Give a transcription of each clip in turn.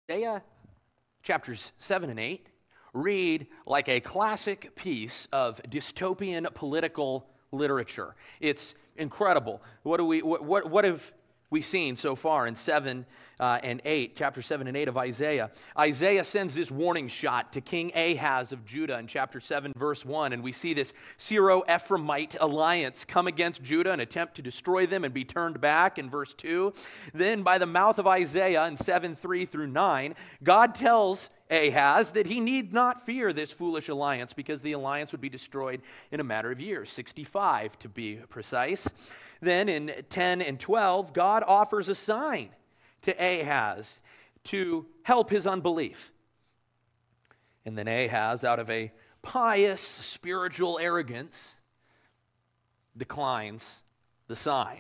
Isaiah chapters 7 and 8 read like a classic piece of dystopian political literature. It's incredible. What have we seen so far in 7 and 8, chapter 7 and 8 of Isaiah? Isaiah sends this warning shot to King Ahaz of Judah in chapter 7, verse 1, and we see this Syro-Ephraimite alliance come against Judah and attempt to destroy them and be turned back in verse 2. Then by the mouth of Isaiah in 7, 3 through 9, God tells Ahaz that he need not fear this foolish alliance because the alliance would be destroyed in a matter of years, 65 to be precise. Then in 10 and 12, God offers a sign to Ahaz to help his unbelief. And then Ahaz, out of a pious spiritual arrogance, declines the sign.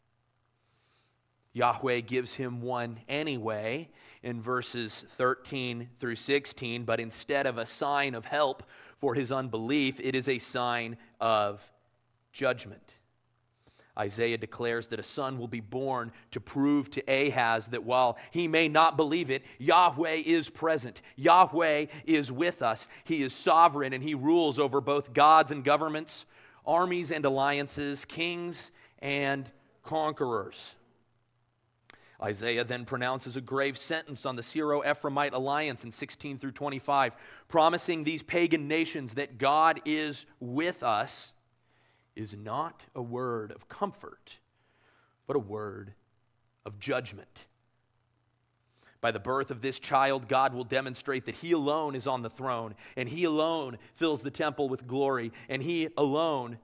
Yahweh gives him one anyway in verses 13 through 16, but instead of a sign of help for his unbelief, it is a sign of judgment. Isaiah declares that a son will be born to prove to Ahaz that while he may not believe it, Yahweh is present. Yahweh is with us. He is sovereign and he rules over both gods and governments, armies and alliances, kings and conquerors. Isaiah then pronounces a grave sentence on the Syro-Ephraimite alliance in 16 through 25, promising these pagan nations that God is with us is not a word of comfort, but a word of judgment. By the birth of this child, God will demonstrate that He alone is on the throne, and He alone fills the temple with glory, and He alone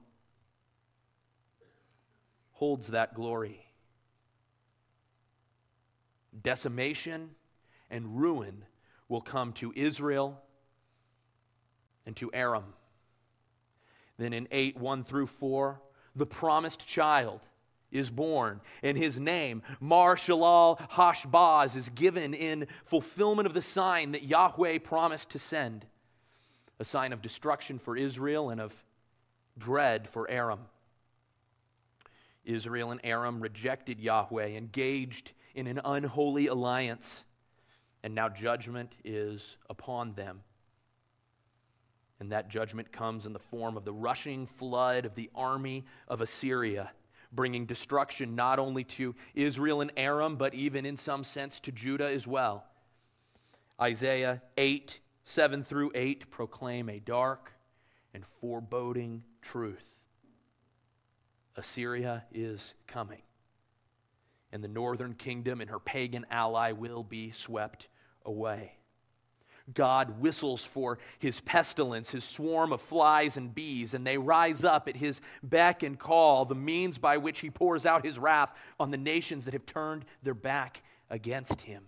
holds that glory. Decimation and ruin will come to Israel and to Aram. Then in 8, 1 through 4, the promised child is born, and his name, Mar-Shalal-Hash-Baz, is given in fulfillment of the sign that Yahweh promised to send, a sign of destruction for Israel and of dread for Aram. Israel and Aram rejected Yahweh, engaged in an unholy alliance, and now judgment is upon them. And that judgment comes in the form of the rushing flood of the army of Assyria, bringing destruction not only to Israel and Aram, but even in some sense to Judah as well. Isaiah 8, 7 through 8 proclaim a dark and foreboding truth. Assyria is coming, and the northern kingdom and her pagan ally will be swept away. God whistles for his pestilence, his swarm of flies and bees, and they rise up at his beck and call, the means by which he pours out his wrath on the nations that have turned their back against him.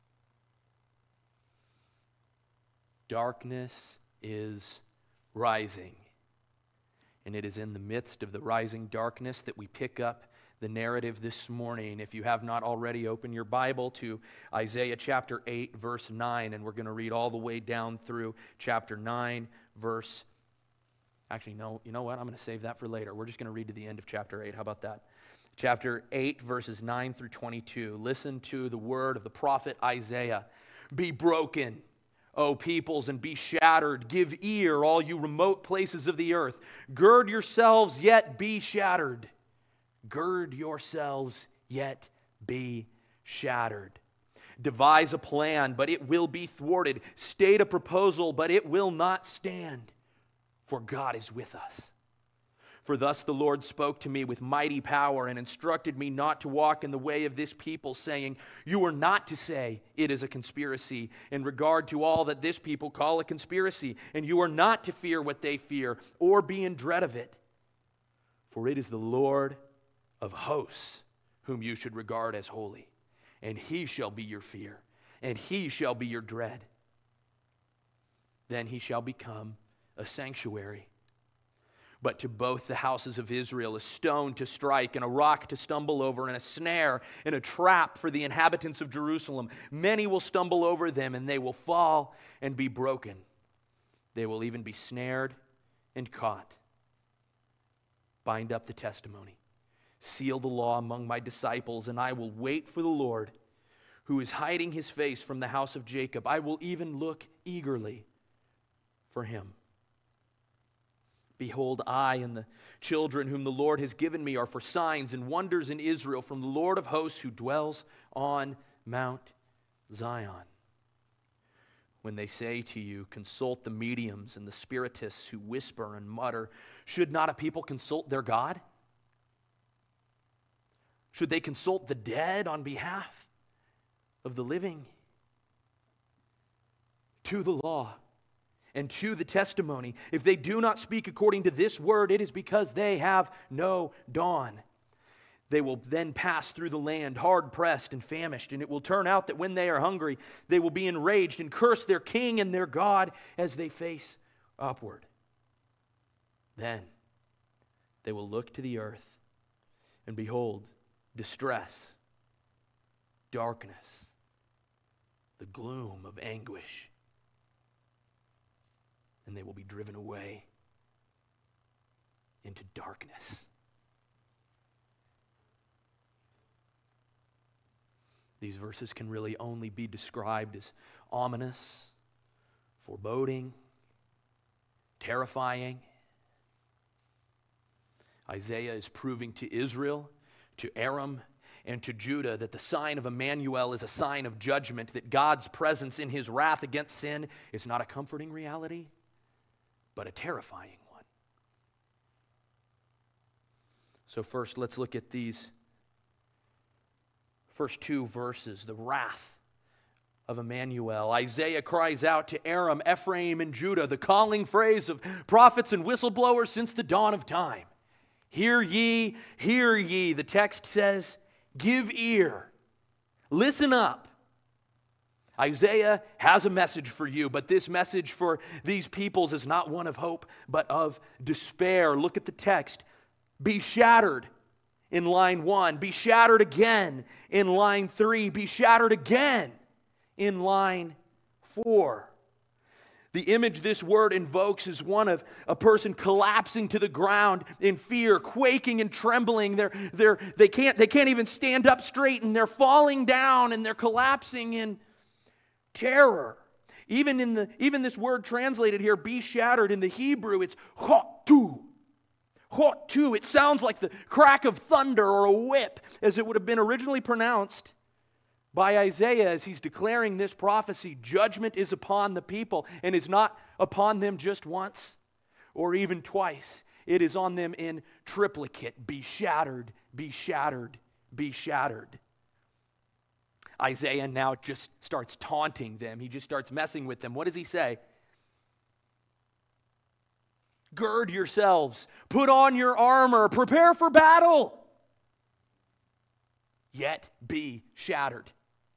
Darkness is rising, and it is in the midst of the rising darkness that we pick up the narrative this morning. If you have not already, open your Bible to Isaiah chapter 8, verse 9, and we're going to read all the way down through chapter 9, verse... Actually, no, you know what? I'm going to save that for later. We're just going to read to the end of chapter 8. How about that? Chapter 8, verses 9 through 22. Listen to the word of the prophet Isaiah. Be broken, O peoples, and be shattered. Give ear, all you remote places of the earth. Gird yourselves, yet be shattered. Gird yourselves, yet be shattered. Devise a plan, but it will be thwarted. State a proposal, but it will not stand. For God is with us. For thus the Lord spoke to me with mighty power and instructed me not to walk in the way of this people, saying, you are not to say it is a conspiracy in regard to all that this people call a conspiracy, and you are not to fear what they fear or be in dread of it. For it is the Lord of hosts, whom you should regard as holy, and he shall be your fear, and he shall be your dread. Then he shall become a sanctuary, but to both the houses of Israel a stone to strike, and a rock to stumble over, and a snare and a trap for the inhabitants of Jerusalem. Many will stumble over them, and they will fall and be broken. They will even be snared and caught. Bind up the testimony. Seal the law among my disciples, and I will wait for the Lord, who is hiding his face from the house of Jacob. I will even look eagerly for him. Behold, I and the children whom the Lord has given me are for signs and wonders in Israel from the Lord of hosts who dwells on Mount Zion. When they say to you, consult the mediums and the spiritists who whisper and mutter, should not a people consult their God? Should they consult the dead on behalf of the living? To the law and to the testimony, if they do not speak according to this word, it is because they have no dawn. They will then pass through the land, hard-pressed and famished, and it will turn out that when they are hungry, they will be enraged and curse their king and their God as they face upward. Then they will look to the earth, and behold, distress, darkness, the gloom of anguish, and they will be driven away into darkness. These verses can really only be described as ominous, foreboding, terrifying. Isaiah is proving to Israel, to Aram, and to Judah that the sign of Emmanuel is a sign of judgment, that God's presence in his wrath against sin is not a comforting reality, but a terrifying one. So first, let's look at these first two verses, the wrath of Emmanuel. Isaiah cries out to Aram, Ephraim, and Judah, the calling phrase of prophets and whistleblowers since the dawn of time. Hear ye, hear ye. The text says, give ear, listen up. Isaiah has a message for you, but this message for these peoples is not one of hope, but of despair. Look at the text. Be shattered in line 1. Be shattered again in line 3. Be shattered again in line 4. The image this word invokes is one of a person collapsing to the ground in fear, quaking and trembling. They can't even stand up straight, and they're falling down and they're collapsing in terror. Even this word translated here, be shattered, in the Hebrew, it's hotu. Hotu. It sounds like the crack of thunder or a whip, as it would have been originally pronounced by Isaiah as he's declaring this prophecy. Judgment is upon the people, and is not upon them just once or even twice. It is on them in triplicate. Be shattered, be shattered, be shattered. Isaiah now just starts taunting them. He just starts messing with them. What does he say? Gird yourselves, put on your armor, prepare for battle. Yet be shattered.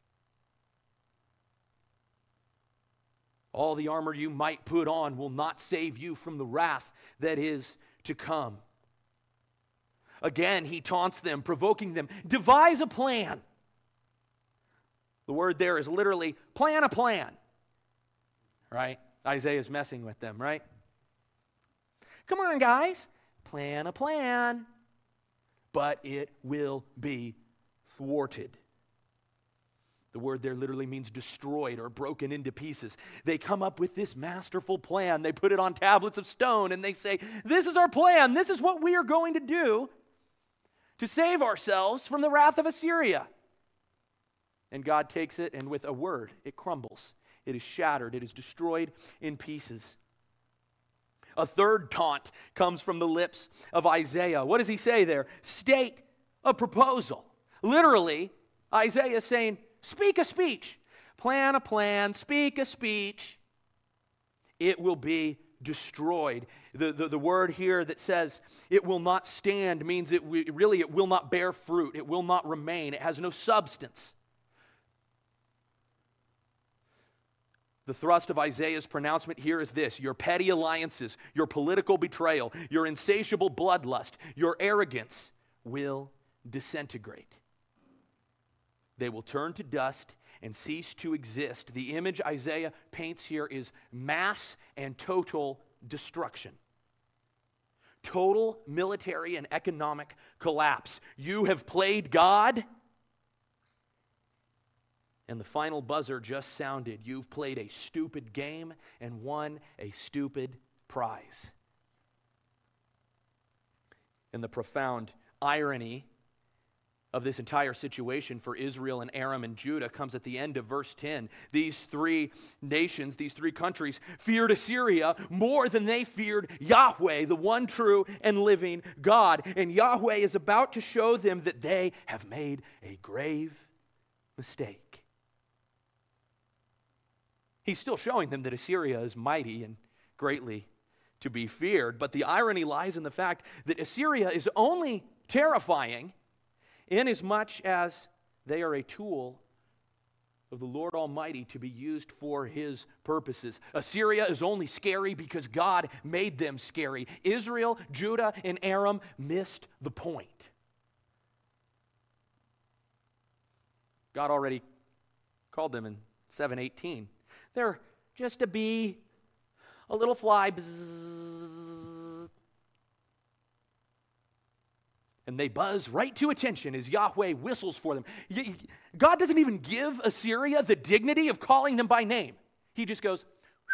All the armor you might put on will not save you from the wrath that is to come. Again, he taunts them, provoking them. Devise a plan. The word there is literally plan a plan. Right? Isaiah's messing with them, right? Come on, guys. Plan a plan. But it will be thwarted. The word there literally means destroyed or broken into pieces. They come up with this masterful plan. They put it on tablets of stone and they say, this is our plan. This is what we are going to do to save ourselves from the wrath of Assyria. And God takes it, and with a word, it crumbles. It is shattered. It is destroyed in pieces. A third taunt comes from the lips of Isaiah. What does he say there? State a proposal. Literally, Isaiah is saying, speak a speech. Plan a plan. Speak a speech. It will be destroyed. The word here that says it will not stand means it will not bear fruit. It will not remain. It has no substance. The thrust of Isaiah's pronouncement here is this: your petty alliances, your political betrayal, your insatiable bloodlust, your arrogance will disintegrate. They will turn to dust and cease to exist. The image Isaiah paints here is mass and total destruction. Total military and economic collapse. You have played God, And the final buzzer just sounded. You've played a stupid game and won a stupid prize. And the profound irony of this entire situation for Israel and Aram and Judah comes at the end of verse 10. These three nations, these three countries, feared Assyria more than they feared Yahweh, the one true and living God. And Yahweh is about to show them that they have made a grave mistake. He's still showing them that Assyria is mighty and greatly to be feared, but the irony lies in the fact that Assyria is only terrifying inasmuch as they are a tool of the Lord Almighty to be used for His purposes. Assyria is only scary because God made them scary. Israel, Judah, and Aram missed the point. God already called them in 7:18. They're just a bee, a little fly, bzzz, and they buzz right to attention as Yahweh whistles for them. God doesn't even give Assyria the dignity of calling them by name. He just goes,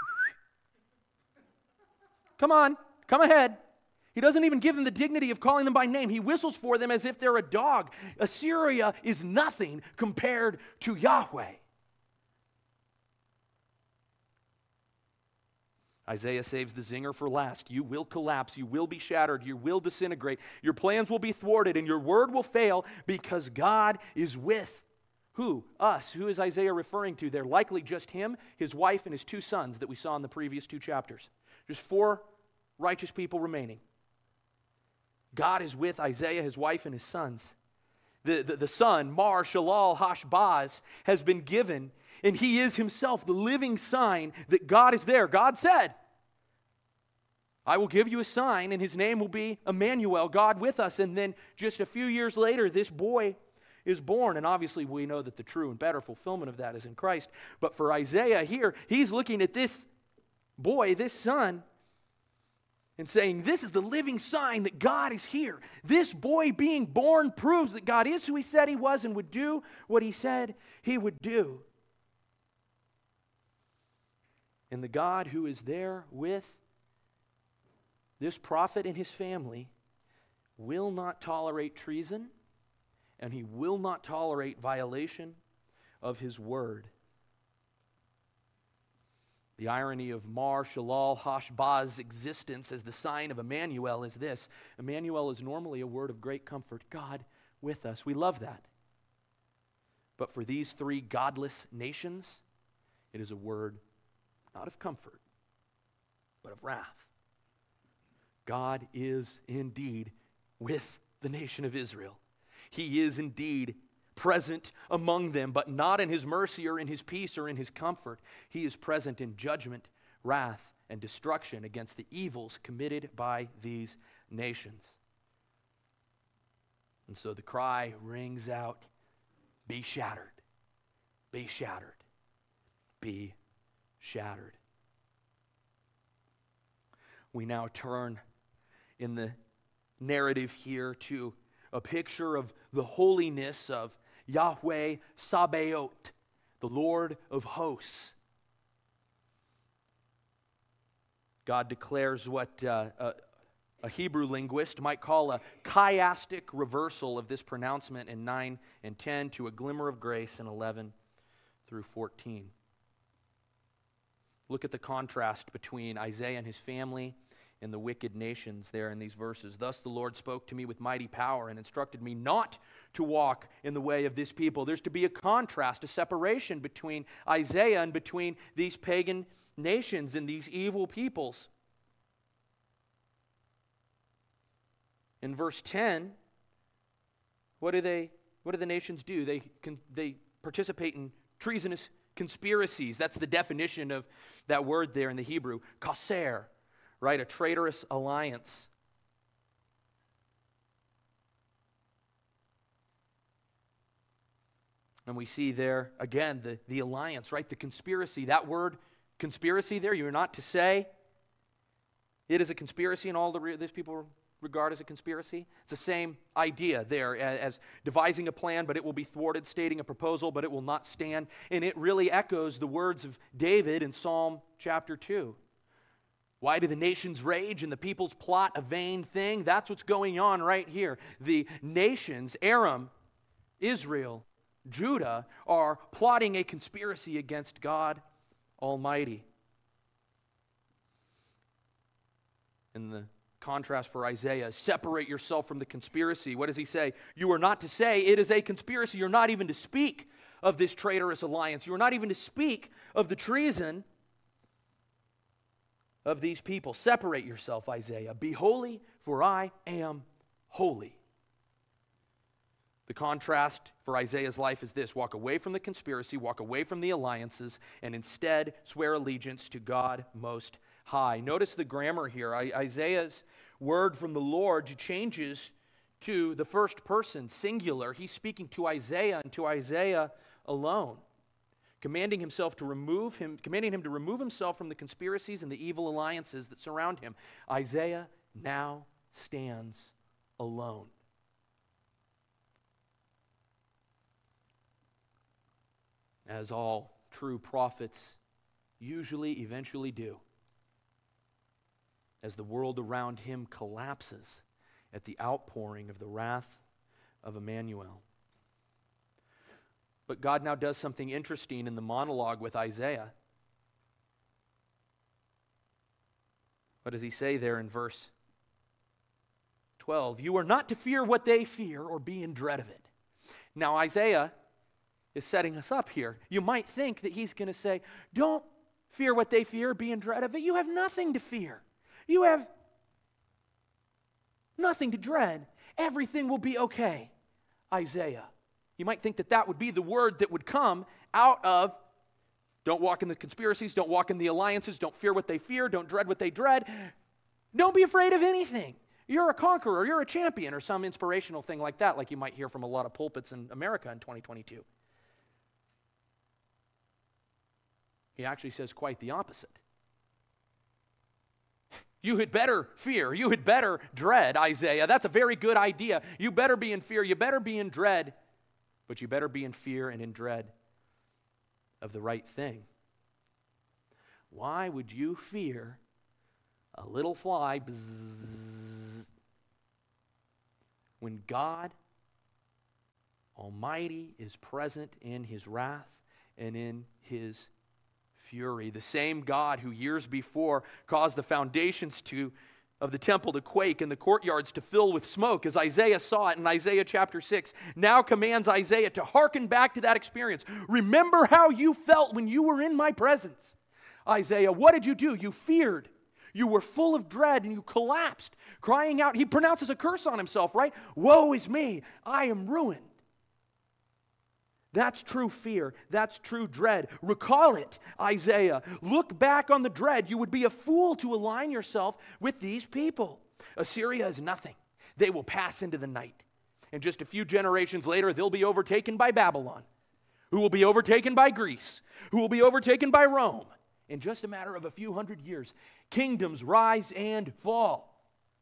come on, come ahead. He doesn't even give them the dignity of calling them by name. He whistles for them as if they're a dog. Assyria is nothing compared to Yahweh. Isaiah saves the zinger for last. You will collapse. You will be shattered. You will disintegrate. Your plans will be thwarted, and your word will fail because God is with who? Us. Who is Isaiah referring to? They're likely just him, his wife, and his two sons that we saw in the previous two chapters. Just 4 righteous people remaining. God is with Isaiah, his wife, and his sons. The son, Mar Shalal Hashbaz, has been given, and he is himself the living sign that God is there. God said, I will give you a sign, and his name will be Emmanuel, God with us. And then just a few years later, this boy is born. And obviously we know that the true and better fulfillment of that is in Christ. But for Isaiah here, he's looking at this boy, this son, and saying, this is the living sign that God is here. This boy being born proves that God is who He said He was and would do what He said He would do. And the God who is there with this prophet and his family will not tolerate treason, and He will not tolerate violation of His word. The irony of Mar Shalal Hashbaz's existence as the sign of Emmanuel is this. Emmanuel is normally a word of great comfort. God with us. We love that. But for these 3 godless nations, it is a word not of comfort, but of wrath. God is indeed with the nation of Israel. He is indeed present among them, but not in His mercy or in His peace or in His comfort. He is present in judgment, wrath, and destruction against the evils committed by these nations. And so the cry rings out, be shattered, be shattered, be shattered. We now turn in the narrative here to a picture of the holiness of Yahweh Sabaoth, the Lord of hosts. God declares what a Hebrew linguist might call a chiastic reversal of this pronouncement in 9 and 10 to a glimmer of grace in 11 through 14. Look at the contrast between Isaiah and his family and the wicked nations there in these verses. Thus the Lord spoke to me with mighty power and instructed me not to walk in the way of this people. There's to be a contrast, a separation between Isaiah and between these pagan nations and these evil peoples. In verse 10, what do the nations do? They participate in treasonous conspiracies. That's the definition of that word there in the Hebrew, kaser. Right, a traitorous alliance. And we see there, again, the alliance, right, the conspiracy. That word, conspiracy there, you're not to say it is a conspiracy and all these people regard as a conspiracy? It's the same idea there as devising a plan, but it will be thwarted, stating a proposal, but it will not stand. And it really echoes the words of David in Psalm chapter 2. Why do the nations rage and the peoples plot a vain thing? That's what's going on right here. The nations, Aram, Israel, Judah, are plotting a conspiracy against God Almighty. In the contrast for Isaiah, separate yourself from the conspiracy. What does he say? You are not to say it is a conspiracy. You're not even to speak of this traitorous alliance. You are not even to speak of the treason of these people. Separate yourself, Isaiah. Be holy, for I am holy. The contrast for Isaiah's life is this: walk away from the conspiracy, walk away from the alliances, and instead swear allegiance to God Most High. Notice the grammar here. Isaiah's word from the Lord changes to the first person, singular. He's speaking to Isaiah and to Isaiah alone, commanding him to remove himself from the conspiracies and the evil alliances that surround him. Isaiah now stands alone. As all true prophets eventually do, as the world around him collapses at the outpouring of the wrath of Emmanuel. But God now does something interesting in the monologue with Isaiah. What does he say there in verse 12? You are not to fear what they fear or be in dread of it. Now Isaiah is setting us up here. You might think that he's going to say, don't fear what they fear, be in dread of it. You have nothing to fear. You have nothing to dread. Everything will be okay, Isaiah. You might think that that would be the word that would come out of don't walk in the conspiracies, don't walk in the alliances, don't fear what they fear, don't dread what they dread. Don't be afraid of anything. You're a conqueror, you're a champion, or some inspirational thing like that, like you might hear from a lot of pulpits in America in 2022. He actually says quite the opposite. You had better fear. You had better dread, Isaiah. That's a very good idea. You better be in fear. You better be in dread. But you better be in fear and in dread of the right thing. Why would you fear a little fly when God Almighty is present in His wrath and in His fury? The same God who years before caused the foundations of the temple to quake and the courtyards to fill with smoke, as Isaiah saw it in Isaiah chapter 6, now commands Isaiah to hearken back to that experience. Remember how you felt when you were in my presence. Isaiah, what did you do? You feared. You were full of dread and you collapsed, crying out. He pronounces a curse on himself, right? Woe is me, I am ruined. That's true fear. That's true dread. Recall it, Isaiah. Look back on the dread. You would be a fool to align yourself with these people. Assyria is nothing. They will pass into the night. And just a few generations later, they'll be overtaken by Babylon, who will be overtaken by Greece, who will be overtaken by Rome. In just a matter of a few hundred years, kingdoms rise and fall.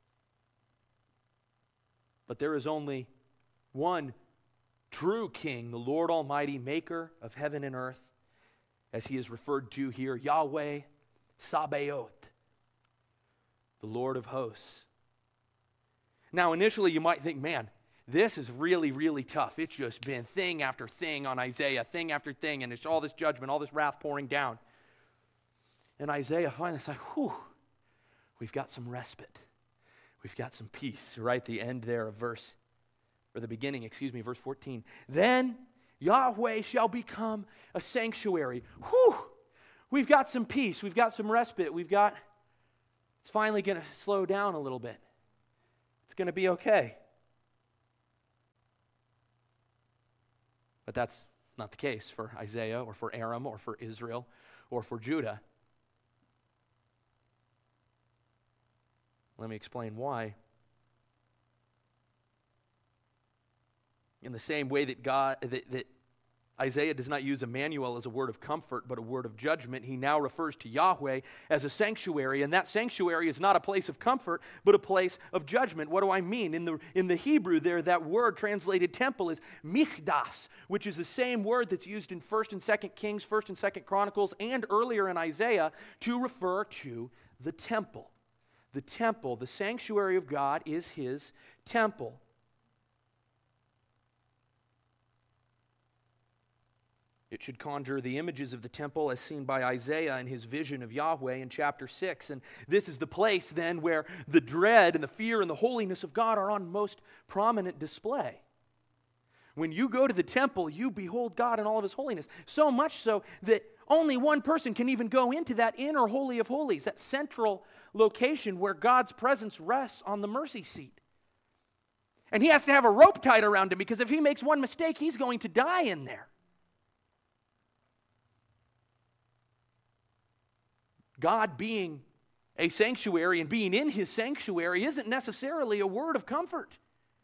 But there is only one true King, the Lord Almighty, maker of heaven and earth, as He is referred to here, Yahweh Sabaoth, the Lord of hosts. Now, initially you might think, man, this is really, really tough. It's just been thing after thing on Isaiah, thing after thing, and it's all this judgment, all this wrath pouring down. And Isaiah finally is like, whew, we've got some respite. We've got some peace, right? The end there of verse 14. Then Yahweh shall become a sanctuary. Whew! We've got some peace. We've got some respite. It's finally going to slow down a little bit. It's going to be okay. But that's not the case for Isaiah or for Aram or for Israel or for Judah. Let me explain why. In the same way that Isaiah does not use Emmanuel as a word of comfort, but a word of judgment. He now refers to Yahweh as a sanctuary, and that sanctuary is not a place of comfort, but a place of judgment. What do I mean? In the Hebrew there, that word translated temple is mikdas, which is the same word that's used in 1st and 2nd Kings, 1st and 2nd Chronicles, and earlier in Isaiah to refer to the temple. The temple, the sanctuary of God, is his temple. It should conjure the images of the temple as seen by Isaiah in his vision of Yahweh in chapter 6. And this is the place then where the dread and the fear and the holiness of God are on most prominent display. When you go to the temple, you behold God in all of his holiness. So much so that only one person can even go into that inner holy of holies, that central location where God's presence rests on the mercy seat. And he has to have a rope tied around him, because if he makes one mistake, he's going to die in there. God being a sanctuary and being in his sanctuary isn't necessarily a word of comfort.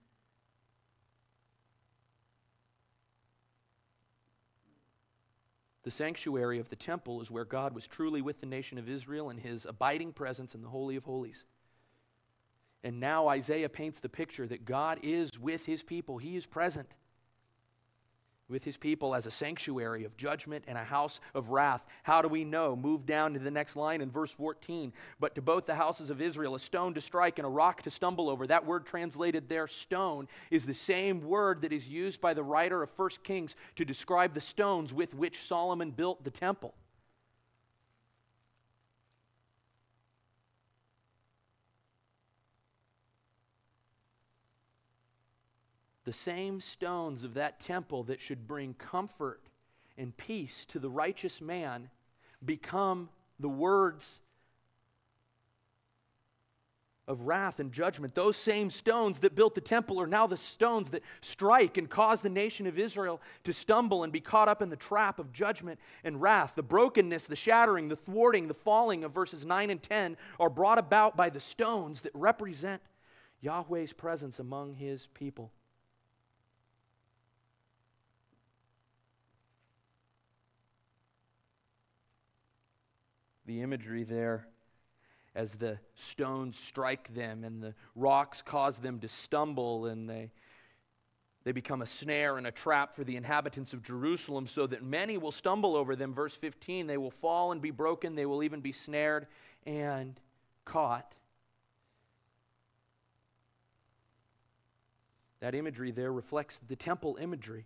The sanctuary of the temple is where God was truly with the nation of Israel in his abiding presence in the Holy of Holies. And now Isaiah paints the picture that God is with his people. He is present with his people as a sanctuary of judgment and a house of wrath. How do we know? Move down to the next line in verse 14. But to both the houses of Israel, a stone to strike and a rock to stumble over. That word translated there, stone, is the same word that is used by the writer of 1 Kings to describe the stones with which Solomon built the temple. The same stones of that temple that should bring comfort and peace to the righteous man become the words of wrath and judgment. Those same stones that built the temple are now the stones that strike and cause the nation of Israel to stumble and be caught up in the trap of judgment and wrath. The brokenness, the shattering, the thwarting, the falling of verses 9 and 10 are brought about by the stones that represent Yahweh's presence among his people. The imagery there, as the stones strike them and the rocks cause them to stumble, and they become a snare and a trap for the inhabitants of Jerusalem, so that many will stumble over them. Verse 15, they will fall and be broken, they will even be snared and caught. That imagery there reflects the temple imagery.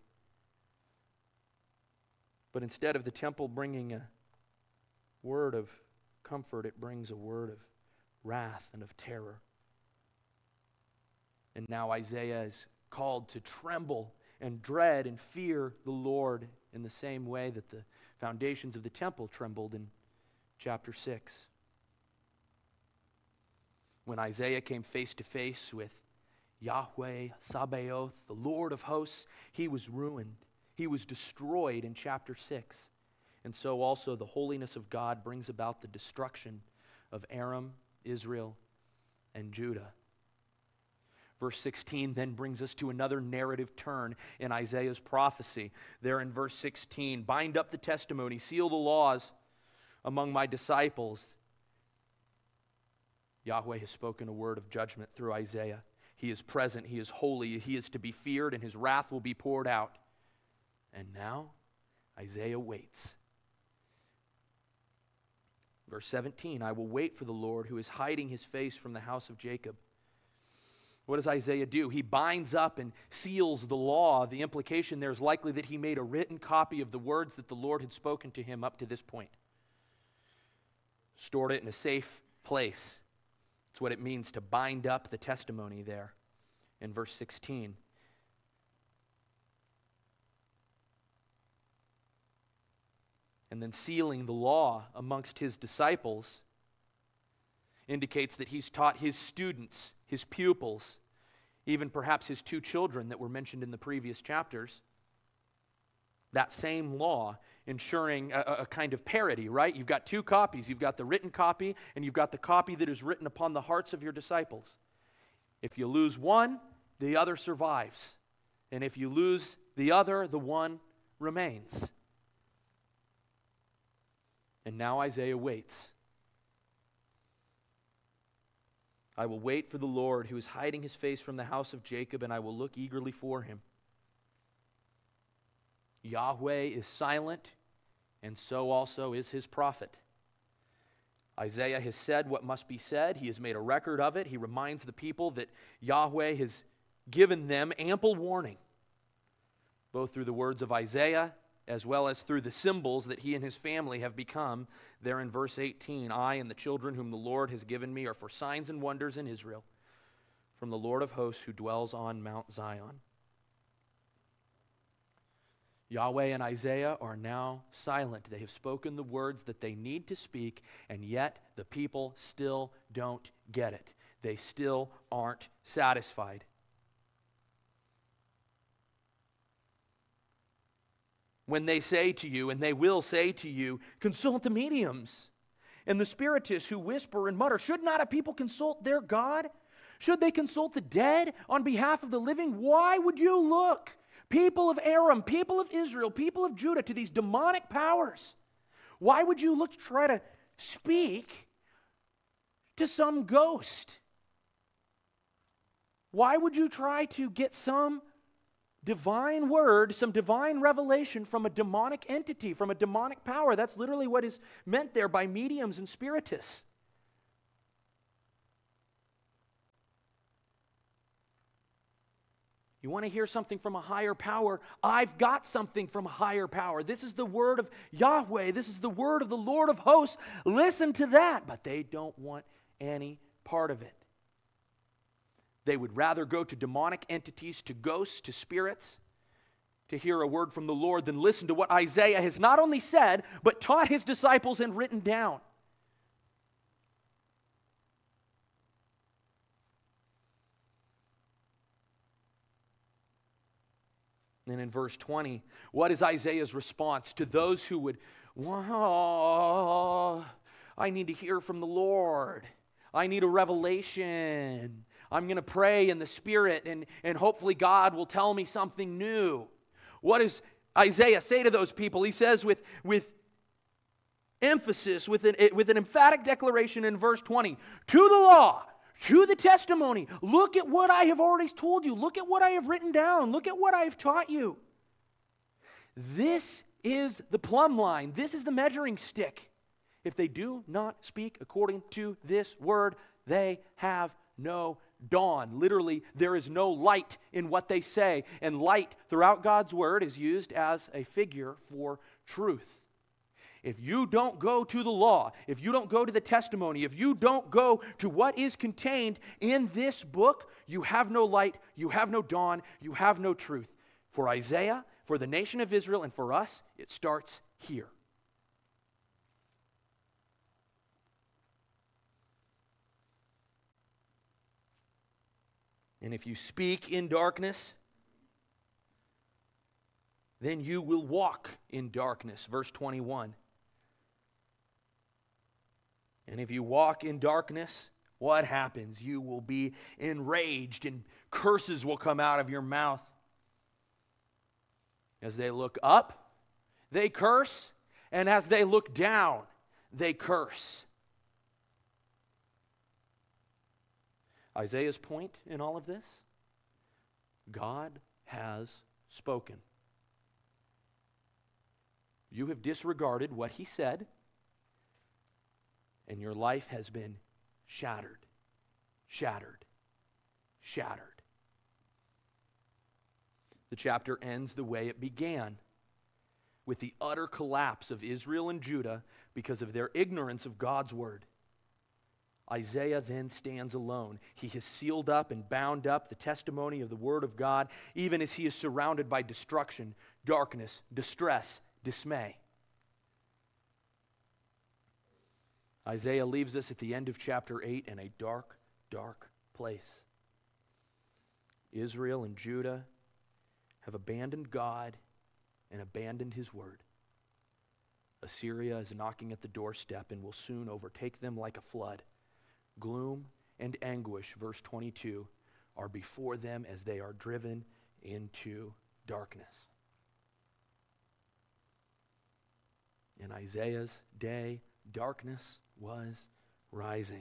But instead of the temple bringing a word of comfort, it brings a word of wrath and of terror. And now Isaiah is called to tremble and dread and fear the Lord in the same way that the foundations of the temple trembled in chapter 6. When Isaiah came face to face with Yahweh Sabaoth, the Lord of hosts, he was ruined. He was destroyed in chapter 6. And so also the holiness of God brings about the destruction of Aram, Israel, and Judah. Verse 16 then brings us to another narrative turn in Isaiah's prophecy. There in verse 16, bind up the testimony, seal the laws among my disciples. Yahweh has spoken a word of judgment through Isaiah. He is present, he is holy, he is to be feared, and his wrath will be poured out. And now Isaiah waits. Verse 17, I will wait for the Lord who is hiding his face from the house of Jacob. What does Isaiah do? He binds up and seals the law. The implication there is likely that he made a written copy of the words that the Lord had spoken to him up to this point. Stored it in a safe place. That's what it means to bind up the testimony there in verse 16. And then sealing the law amongst his disciples indicates that he's taught his students, his pupils, even perhaps his two children that were mentioned in the previous chapters, that same law, ensuring a kind of parity, right? You've got two copies. You've got the written copy, and you've got the copy that is written upon the hearts of your disciples. If you lose one, the other survives. And if you lose the other, the one remains. And now Isaiah waits. I will wait for the Lord who is hiding his face from the house of Jacob, and I will look eagerly for him. Yahweh is silent, and so also is his prophet. Isaiah has said what must be said. He has made a record of it. He reminds the people that Yahweh has given them ample warning, both through the words of Isaiah as well as through the symbols that he and his family have become. There in verse 18, I and the children whom the Lord has given me are for signs and wonders in Israel, from the Lord of hosts who dwells on Mount Zion. Yahweh and Isaiah are now silent. They have spoken the words that they need to speak, and yet the people still don't get it. They still aren't satisfied. When they say to you, and they will say to you, consult the mediums and the spiritists who whisper and mutter. Should not a people consult their God? Should they consult the dead on behalf of the living? Why would you look, people of Aram, people of Israel, people of Judah, to these demonic powers? Why would you look to try to speak to some ghost? Why would you try to get some divine word, some divine revelation from a demonic entity, from a demonic power? That's literally what is meant there by mediums and spiritists. You want to hear something from a higher power? I've got something from a higher power. This is the word of Yahweh. This is the word of the Lord of hosts. Listen to that. But they don't want any part of it. They would rather go to demonic entities, to ghosts, to spirits, to hear a word from the Lord than listen to what Isaiah has not only said, but taught his disciples and written down. And in verse 20, what is Isaiah's response to those who would, I need to hear from the Lord. I need a revelation. I'm going to pray in the Spirit, and hopefully God will tell me something new. What does Isaiah say to those people? He says with emphasis, with an emphatic declaration in verse 20, to the law, to the testimony, look at what I have already told you. Look at what I have written down. Look at what I have taught you. This is the plumb line. This is the measuring stick. If they do not speak according to this word, they have no dawn. Literally, there is no light in what they say. And light throughout God's word is used as a figure for truth. If you don't go to the law, if you don't go to the testimony, if you don't go to what is contained in this book, you have no light, you have no dawn, you have no truth. For Isaiah, for the nation of Israel, and for us, it starts here. And if you speak in darkness, then you will walk in darkness. Verse 21. And if you walk in darkness, what happens? You will be enraged, and curses will come out of your mouth. As they look up, they curse, and as they look down, they curse. Isaiah's point in all of this? God has spoken. You have disregarded what he said, and your life has been shattered, shattered, shattered. The chapter ends the way it began, with the utter collapse of Israel and Judah because of their ignorance of God's word. Isaiah then stands alone. He has sealed up and bound up the testimony of the word of God, even as he is surrounded by destruction, darkness, distress, dismay. Isaiah leaves us at the end of chapter 8 in a dark, dark place. Israel and Judah have abandoned God and abandoned his word. Assyria is knocking at the doorstep and will soon overtake them like a flood. Gloom and anguish, verse 22, are before them as they are driven into darkness. In Isaiah's day, darkness was rising.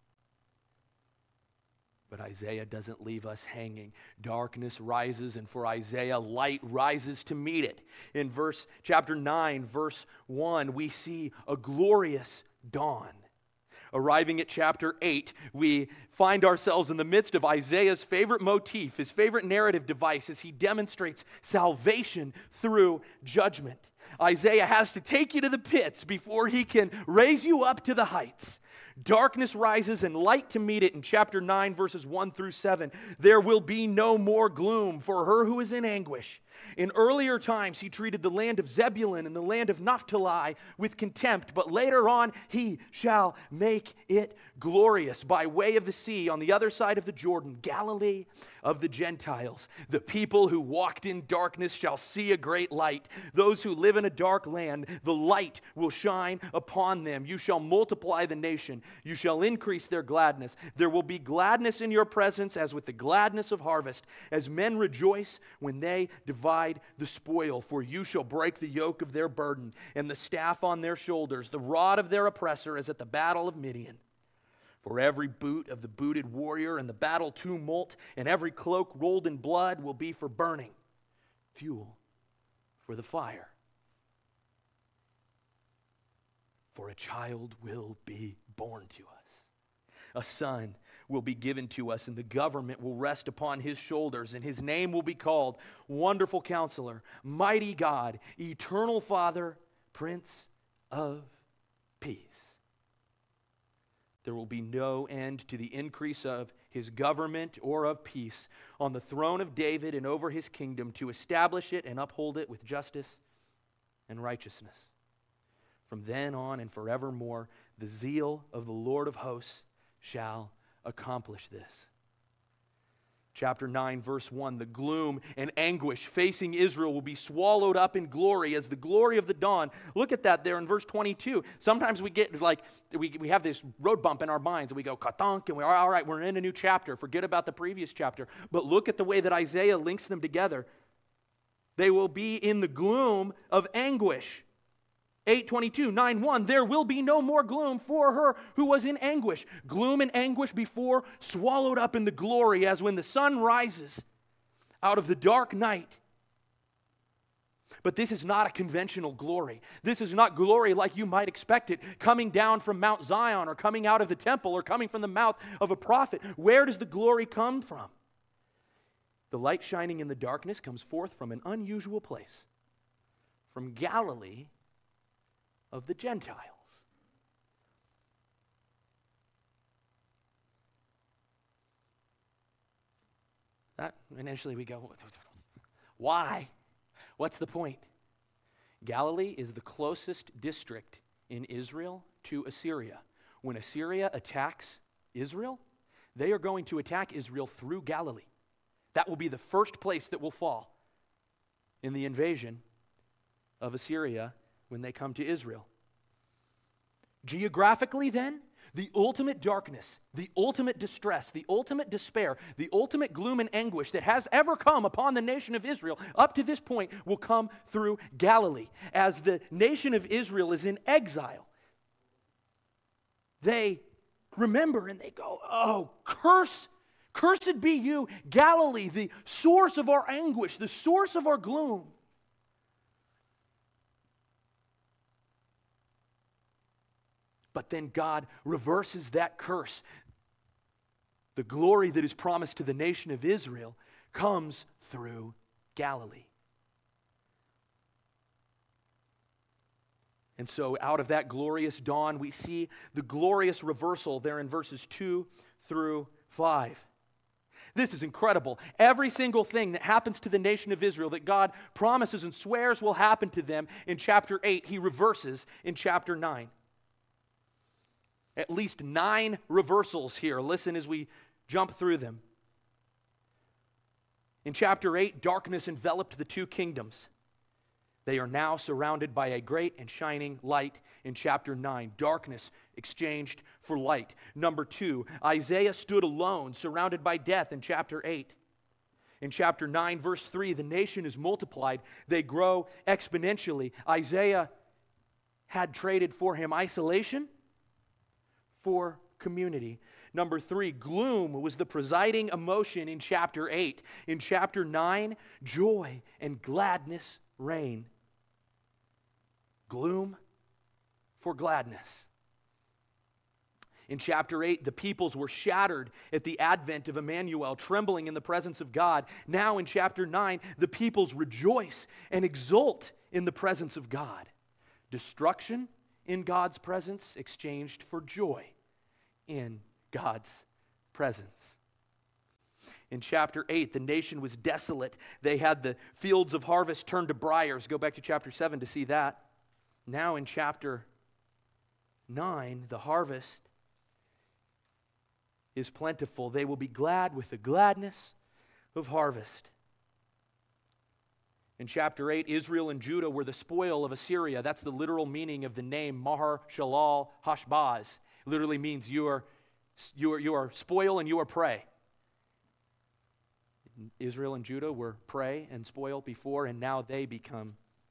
But Isaiah doesn't leave us hanging. Darkness rises, and for Isaiah, light rises to meet it. In chapter 9, verse 1, we see a glorious dawn. Arriving at chapter 8, we find ourselves in the midst of Isaiah's favorite motif, his favorite narrative device, as he demonstrates salvation through judgment. Isaiah has to take you to the pits before he can raise you up to the heights. Darkness rises and light to meet it in chapter 9, verses 1 through 7. There will be no more gloom for her who is in anguish. In earlier times, he treated the land of Zebulun and the land of Naphtali with contempt, but later on, he shall make it glorious by way of the sea on the other side of the Jordan, Galilee of the Gentiles. The people who walked in darkness shall see a great light. Those who live in a dark land, the light will shine upon them. You shall multiply the nation. You shall increase their gladness. There will be gladness in your presence as with the gladness of harvest, as men rejoice when they divide the spoil. For you shall break the yoke of their burden and the staff on their shoulders, the rod of their oppressor as at the battle of Midian. For every boot of the booted warrior and the battle tumult and every cloak rolled in blood will be for burning, fuel for the fire. For a child will be born to us. A son will be given to us, and the government will rest upon his shoulders, and his name will be called Wonderful Counselor, Mighty God, Eternal Father, Prince of Peace. There will be no end to the increase of his government or of peace on the throne of David and over his kingdom, to establish it and uphold it with justice and righteousness. From then on and forevermore, the zeal of the Lord of hosts shall accomplish this. Chapter 9, verse 1, the gloom and anguish facing Israel will be swallowed up in glory as the glory of the dawn. Look at that there in verse 22. Sometimes we get like, we have this road bump in our minds, and we go, katonk, and we're all right, we're in a new chapter. Forget about the previous chapter. But look at the way that Isaiah links them together. They will be in the gloom of anguish. 8:22, 9:1, there will be no more gloom for her who was in anguish. Gloom and anguish before, swallowed up in the glory as when the sun rises out of the dark night. But this is not a conventional glory. This is not glory like you might expect it, coming down from Mount Zion or coming out of the temple or coming from the mouth of a prophet. Where does the glory come from? The light shining in the darkness comes forth from an unusual place, from Galilee of the Gentiles. That initially we go, why? What's the point? Galilee is the closest district in Israel to Assyria. When Assyria attacks Israel, they are going to attack Israel through Galilee. That will be the first place that will fall in the invasion of Assyria when they come to Israel. Geographically then, the ultimate darkness, the ultimate distress, the ultimate despair, the ultimate gloom and anguish that has ever come upon the nation of Israel up to this point will come through Galilee. As the nation of Israel is in exile, they remember and they go, oh, cursed be you, Galilee, the source of our anguish, the source of our gloom. But then God reverses that curse. The glory that is promised to the nation of Israel comes through Galilee. And so out of that glorious dawn, we see the glorious reversal there in verses 2 through 5. This is incredible. Every single thing that happens to the nation of Israel that God promises and swears will happen to them in chapter 8, he reverses in chapter 9. At least 9 reversals here. Listen as we jump through them. In chapter 8, darkness enveloped the 2 kingdoms. They are now surrounded by a great and shining light. In chapter 9, darkness exchanged for light. Number 2, Isaiah stood alone, surrounded by death in chapter 8. In chapter 9, verse 3, the nation is multiplied. They grow exponentially. Isaiah had traded for him isolation for community. Number 3, gloom was the presiding emotion in chapter 8. In chapter 9, joy and gladness reign. Gloom for gladness. In chapter 8, the peoples were shattered at the advent of Emmanuel, trembling in the presence of God. Now in chapter 9, the peoples rejoice and exult in the presence of God. Destruction in God's presence exchanged for joy in God's presence. In chapter 8, the nation was desolate. They had the fields of harvest turned to briars. Go back to chapter 7 to see that. Now in chapter 9, the harvest is plentiful. They will be glad with the gladness of harvest. In chapter 8, Israel and Judah were the spoil of Assyria. That's the literal meaning of the name Mahar Shalal Hashbaz. It literally means you are spoil and you are prey. Israel and Judah were prey and spoil before, and now they become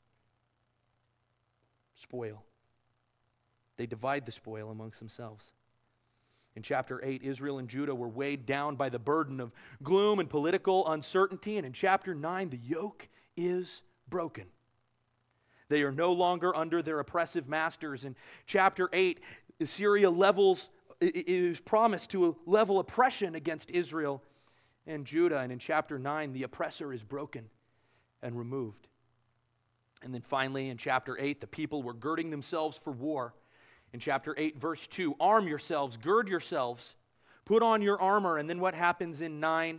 spoil. They divide the spoil amongst themselves. In chapter 8, Israel and Judah were weighed down by the burden of gloom and political uncertainty. And in chapter 9, the yoke is broken. They are no longer under their oppressive masters. In chapter 8, Assyria is promised to level oppression against Israel and Judah. And in chapter 9, the oppressor is broken and removed. And then finally, in chapter 8, the people were girding themselves for war. In chapter 8, verse 2, arm yourselves, gird yourselves, put on your armor. And then what happens in 9:5?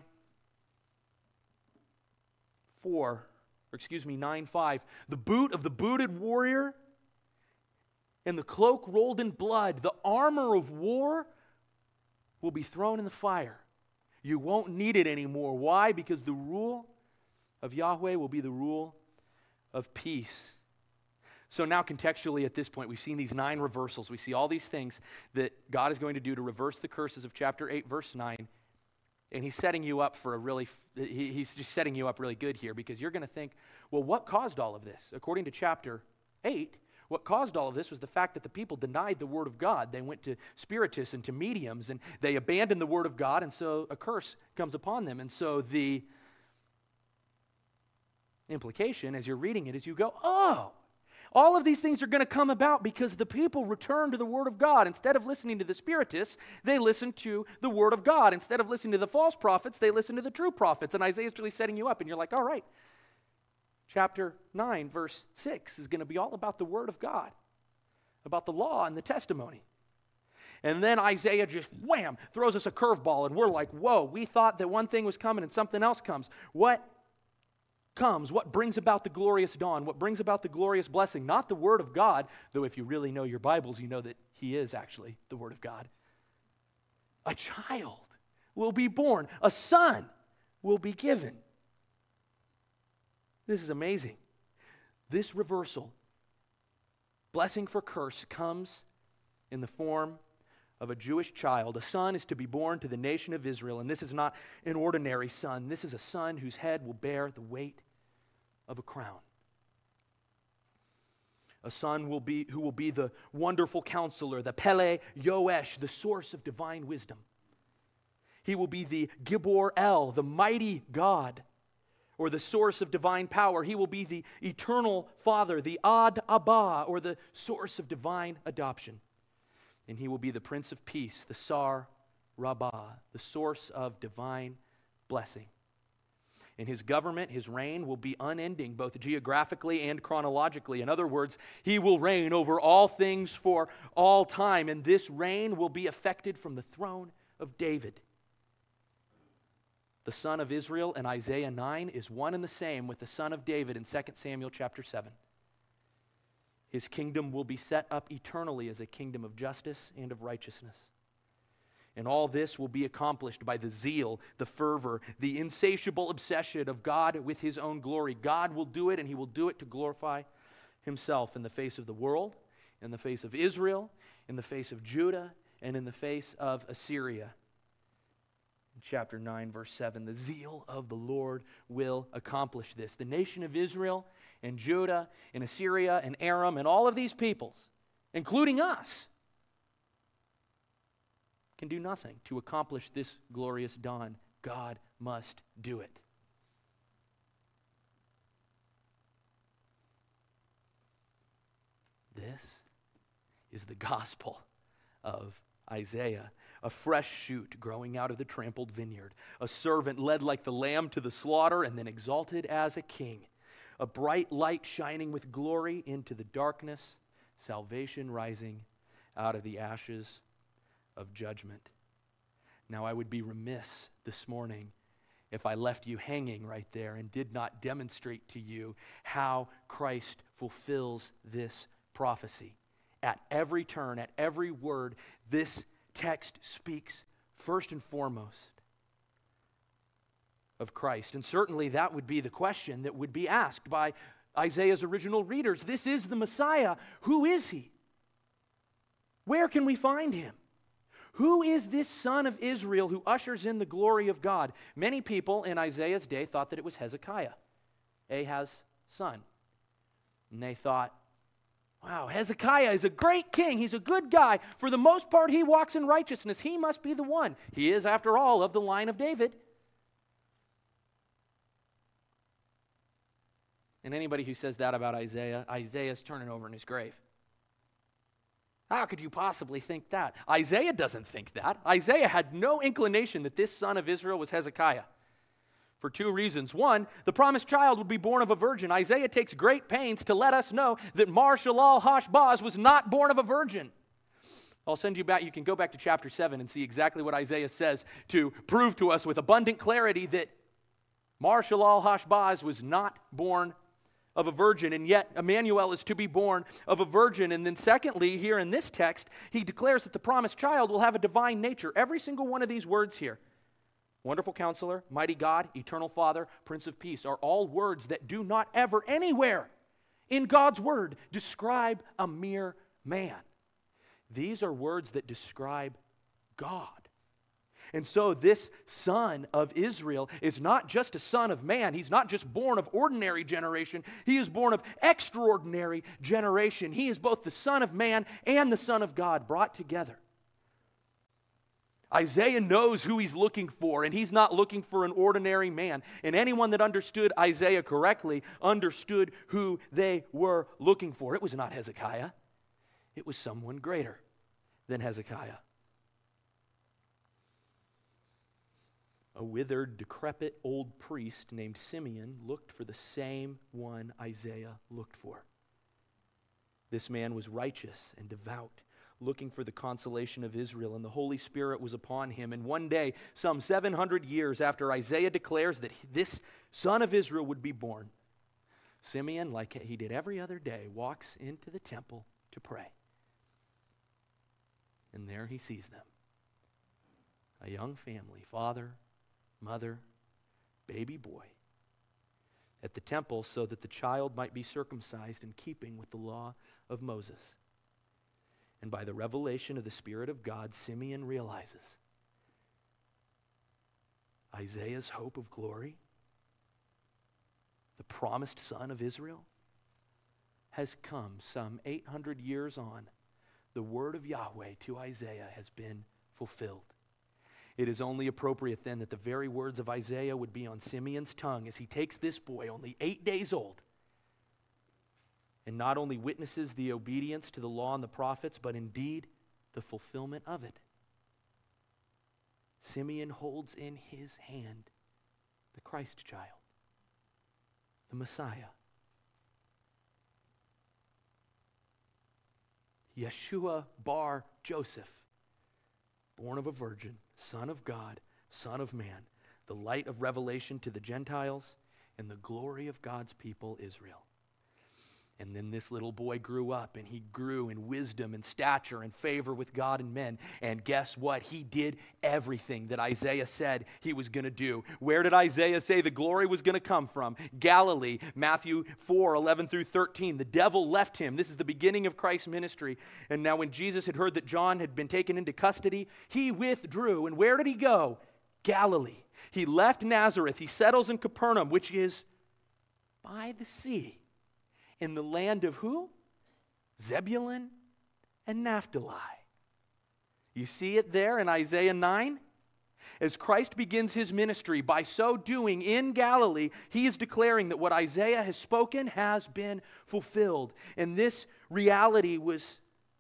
The boot of the booted warrior and the cloak rolled in blood, the armor of war will be thrown in the fire. You won't need it anymore. Why? Because the rule of Yahweh will be the rule of peace. So now contextually at this point, we've seen these 9 reversals. We see all these things that God is going to do to reverse the curses of chapter 8, verse 9. And he's setting you up for he's just setting you up really good here, because you're going to think, well, what caused all of this? According to chapter 8, what caused all of this was the fact that the people denied the word of God. They went to spiritists and to mediums, and they abandoned the word of God, and so a curse comes upon them. And so the implication as you're reading it is you go, oh, all of these things are going to come about because the people return to the Word of God. Instead of listening to the spiritists, they listen to the Word of God. Instead of listening to the false prophets, they listen to the true prophets. And Isaiah's really setting you up, and you're like, all right, chapter 9, verse 6 is going to be all about the Word of God, about the law and the testimony. And then Isaiah just, wham, throws us a curveball, and we're like, whoa, we thought that one thing was coming and something else comes. What comes? What brings about the glorious dawn? What brings about the glorious blessing? Not the Word of God, though if you really know your Bibles, you know that He is actually the Word of God. A child will be born. A son will be given. This is amazing. This reversal, blessing for curse, comes in the form of a Jewish child. A son is to be born to the nation of Israel, and this is not an ordinary son. This is a son whose head will bear the weight of a crown. A son who will be the wonderful counselor, the Pele Yoesh, the source of divine wisdom. He will be the Gibor El, the mighty God, or the source of divine power. He will be the eternal Father, the Ad Abba, or the source of divine adoption. And he will be the Prince of Peace, the Sar Rabbah, the source of divine blessing. In his government, his reign will be unending, both geographically and chronologically. In other words, he will reign over all things for all time, and this reign will be effected from the throne of David. The son of Israel in Isaiah 9 is one and the same with the son of David in 2 Samuel chapter 7. His kingdom will be set up eternally as a kingdom of justice and of righteousness. And all this will be accomplished by the zeal, the fervor, the insatiable obsession of God with His own glory. God will do it, and He will do it to glorify Himself in the face of the world, in the face of Israel, in the face of Judah, and in the face of Assyria. In chapter 9, verse 7, the zeal of the Lord will accomplish this. The nation of Israel and Judah and Assyria and Aram and all of these peoples, including us, can do nothing to accomplish this glorious dawn. God must do it. This is the gospel of Isaiah, a fresh shoot growing out of the trampled vineyard, a servant led like the lamb to the slaughter and then exalted as a king, a bright light shining with glory into the darkness, salvation rising out of the ashes of judgment. Now, I would be remiss this morning if I left you hanging right there and did not demonstrate to you how Christ fulfills this prophecy. At every turn, at every word, this text speaks first and foremost of Christ. And certainly that would be the question that would be asked by Isaiah's original readers. This is the Messiah. Who is he? Where can we find him? Who is this son of Israel who ushers in the glory of God? Many people in Isaiah's day thought that it was Hezekiah, Ahaz's son. And they thought, wow, Hezekiah is a great king. He's a good guy. For the most part, he walks in righteousness. He must be the one. He is, after all, of the line of David. And anybody who says that about Isaiah, Isaiah's turning over in his grave. How could you possibly think that? Isaiah doesn't think that. Isaiah had no inclination that this son of Israel was Hezekiah. For two reasons. One, the promised child would be born of a virgin. Isaiah takes great pains to let us know that Mar-Shalal-Hash-Baz was not born of a virgin. I'll send you back. You can go back to chapter 7 and see exactly what Isaiah says to prove to us with abundant clarity that Mar-Shalal-Hash-Baz was not born of a virgin, and yet Emmanuel is to be born of a virgin. And then secondly, here in this text, he declares that the promised child will have a divine nature. Every single one of these words here, Wonderful Counselor, Mighty God, Eternal Father, Prince of Peace, are all words that do not ever anywhere in God's Word describe a mere man. These are words that describe God. And so this son of Israel is not just a son of man. He's not just born of ordinary generation. He is born of extraordinary generation. He is both the son of man and the son of God brought together. Isaiah knows who he's looking for, and he's not looking for an ordinary man. And anyone that understood Isaiah correctly understood who they were looking for. It was not Hezekiah. It was someone greater than Hezekiah. A withered, decrepit old priest named Simeon looked for the same one Isaiah looked for. This man was righteous and devout, looking for the consolation of Israel, and the Holy Spirit was upon him. And one day, some 700 years after Isaiah declares that this son of Israel would be born, Simeon, like he did every other day, walks into the temple to pray. And there he sees them. A young family, father, mother, baby boy, at the temple so that the child might be circumcised in keeping with the law of Moses. And by the revelation of the Spirit of God, Simeon realizes Isaiah's hope of glory, the promised son of Israel, has come some 800 years on. The word of Yahweh to Isaiah has been fulfilled. It is only appropriate then that the very words of Isaiah would be on Simeon's tongue as he takes this boy, only 8 days old, and not only witnesses the obedience to the law and the prophets, but indeed the fulfillment of it. Simeon holds in his hand the Christ child, the Messiah. Yeshua bar Joseph, born of a virgin, Son of God, Son of Man, the light of revelation to the Gentiles and the glory of God's people, Israel. And then this little boy grew up, and he grew in wisdom and stature and favor with God and men. And guess what? He did everything that Isaiah said he was going to do. Where did Isaiah say the glory was going to come from? Galilee, Matthew 4:11 through 13. The devil left him. This is the beginning of Christ's ministry. And now when Jesus had heard that John had been taken into custody, he withdrew. And where did he go? Galilee. He left Nazareth. He settles in Capernaum, which is by the sea. in the land of who? Zebulun and Naphtali. You see it there in Isaiah 9? As Christ begins his ministry, by so doing in Galilee, he is declaring that what Isaiah has spoken has been fulfilled. And this reality was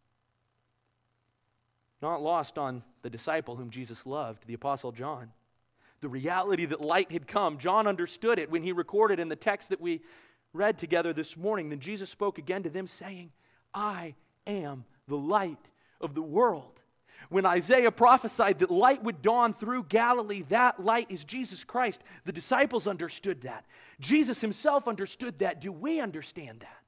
not lost on the disciple whom Jesus loved, the Apostle John. The reality that light had come, John understood it when he recorded in the text that we read together this morning. Then Jesus spoke again to them, saying, I am the light of the world. When Isaiah prophesied that light would dawn through Galilee, that light is Jesus Christ. The disciples understood that. Jesus himself understood that. Do we understand that?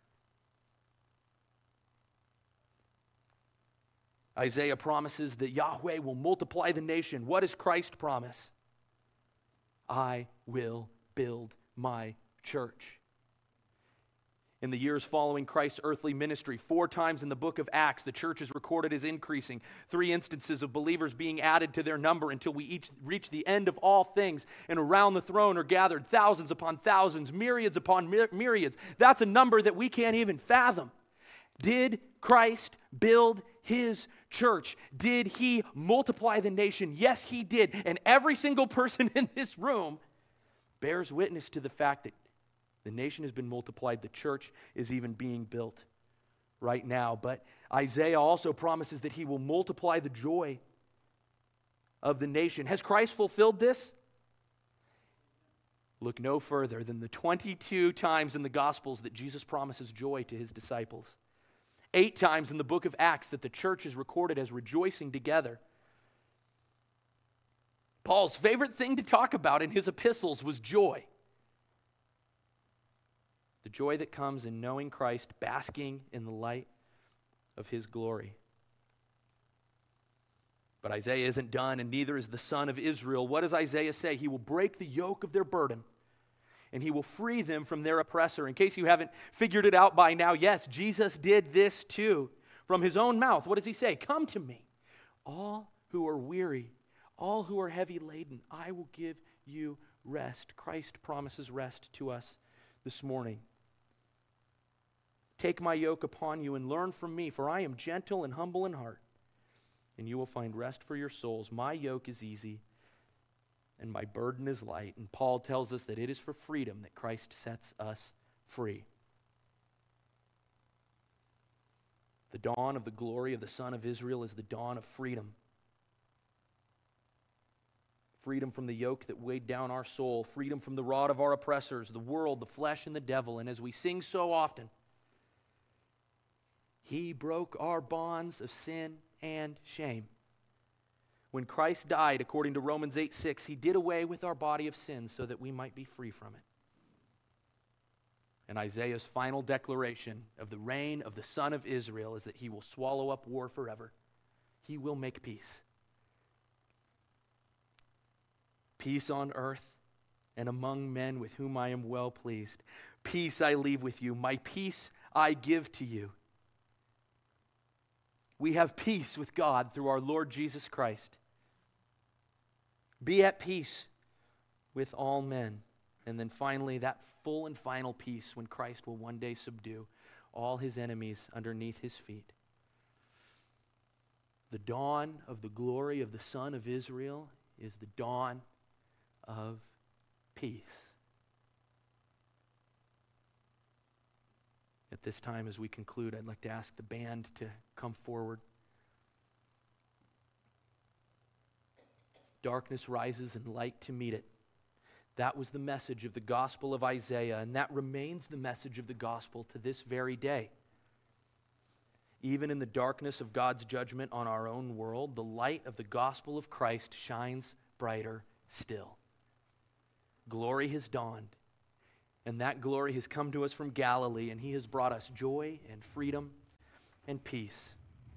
Isaiah promises that Yahweh will multiply the nation. What does Christ promise? I will build my church. In the years following Christ's earthly ministry, 4 times in the book of Acts, the church is recorded as increasing. 3 instances of believers being added to their number until we each reach the end of all things. And around the throne are gathered thousands upon thousands, myriads upon myriads. That's a number that we can't even fathom. Did Christ build his church? Did he multiply the nation? Yes, he did. And every single person in this room bears witness to the fact that the nation has been multiplied. The church is even being built right now. But Isaiah also promises that he will multiply the joy of the nation. Has Christ fulfilled this? Look no further than the 22 times in the Gospels that Jesus promises joy to his disciples. 8 times in the book of Acts that the church is recorded as rejoicing together. Paul's favorite thing to talk about in his epistles was joy. The joy that comes in knowing Christ, basking in the light of his glory. But Isaiah isn't done, and neither is the son of Israel. What does Isaiah say? He will break the yoke of their burden, and he will free them from their oppressor. In case you haven't figured it out by now, yes, Jesus did this too. From his own mouth, what does he say? Come to me, all who are weary, all who are heavy laden. I will give you rest. Christ promises rest to us this morning. Take my yoke upon you and learn from me, for I am gentle and humble in heart, and you will find rest for your souls. My yoke is easy, and my burden is light. And Paul tells us that it is for freedom that Christ sets us free. The dawn of the glory of the Son of Israel is the dawn of freedom. Freedom from the yoke that weighed down our soul. Freedom from the rod of our oppressors, the world, the flesh, and the devil. And as we sing so often, he broke our bonds of sin and shame. When Christ died, according to Romans 8:6, he did away with our body of sin so that we might be free from it. And Isaiah's final declaration of the reign of the Son of Israel is that he will swallow up war forever. He will make peace. Peace on earth and among men with whom I am well pleased. Peace I leave with you. My peace I give to you. We have peace with God through our Lord Jesus Christ. Be at peace with all men. And then finally, that full and final peace when Christ will one day subdue all his enemies underneath his feet. The dawn of the glory of the Son of Israel is the dawn of peace. At this time, as we conclude, I'd like to ask the band to come forward. Darkness rises and light to meet it. That was the message of the gospel of Isaiah, and that remains the message of the gospel to this very day. Even in the darkness of God's judgment on our own world, the light of the gospel of Christ shines brighter still. Glory has dawned, and that glory has come to us from Galilee, and he has brought us joy and freedom and peace.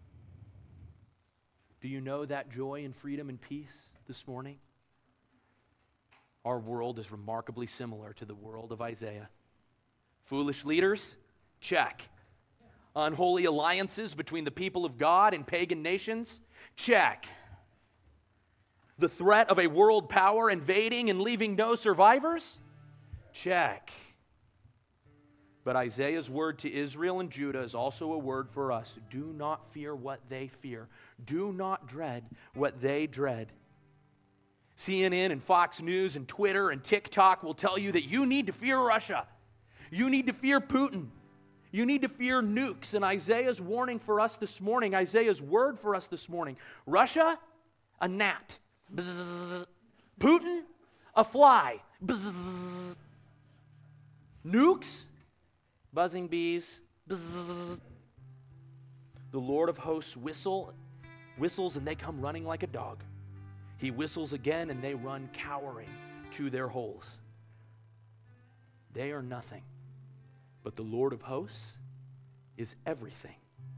Do you know that joy and freedom and peace this morning? Our world is remarkably similar to the world of Isaiah. Foolish leaders? Check. Unholy alliances between the people of God and pagan nations? Check. The threat of a world power invading and leaving no survivors? Check. But Isaiah's word to Israel and Judah is also a word for us. Do not fear what they fear. Do not dread what they dread. CNN and Fox News and Twitter and TikTok will tell you that you need to fear Russia. You need to fear Putin. You need to fear nukes. And Isaiah's warning for us this morning, Isaiah's word for us this morning, Russia, a gnat. Bzzz. Putin, a fly. Bzzz. Nukes, buzzing bees. Bzzz. The Lord of hosts whistles and they come running like a dog. He whistles again and they run cowering to their holes. They are nothing, but the Lord of hosts is everything.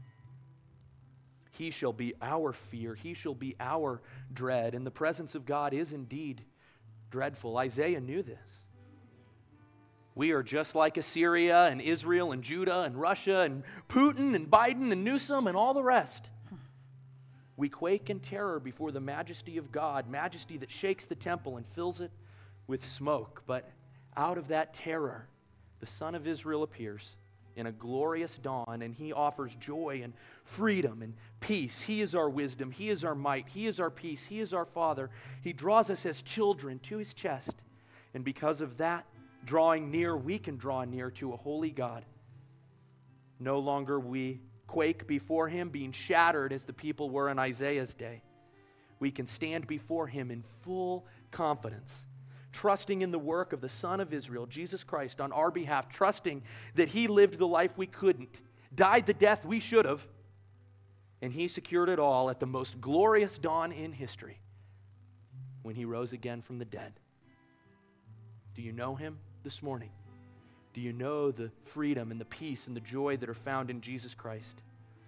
He shall be our fear. He shall be our dread. And the presence of God is indeed dreadful. Isaiah knew this. We are just like Assyria and Israel and Judah and Russia and Putin and Biden and Newsom and all the rest. We quake in terror before the majesty of God, majesty that shakes the temple and fills it with smoke. But out of that terror, the Son of Israel appears in a glorious dawn, and he offers joy and freedom and peace. He is our wisdom. He is our might. He is our peace. He is our Father. He draws us as children to his chest. And because of that drawing near, we can draw near to a holy God. No longer we quake before him, being shattered as the people were in Isaiah's day. We can stand before him in full confidence, trusting in the work of the Son of Israel, Jesus Christ, on our behalf, trusting that he lived the life we couldn't, died the death we should have, and he secured it all at the most glorious dawn in history when he rose again from the dead. Do you know him this morning? Do you know the freedom and the peace and the joy that are found in Jesus Christ?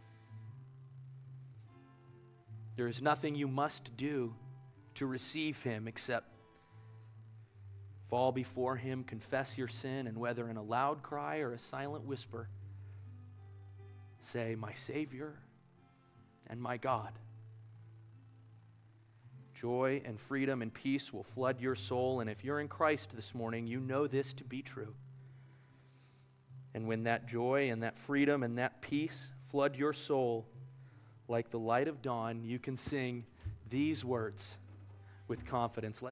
There is nothing you must do to receive him except fall before him, confess your sin, and whether in a loud cry or a silent whisper, say, "My Savior and my God." Joy and freedom and peace will flood your soul, and if you're in Christ this morning, you know this to be true. And when that joy and that freedom and that peace flood your soul like the light of dawn, you can sing these words with confidence.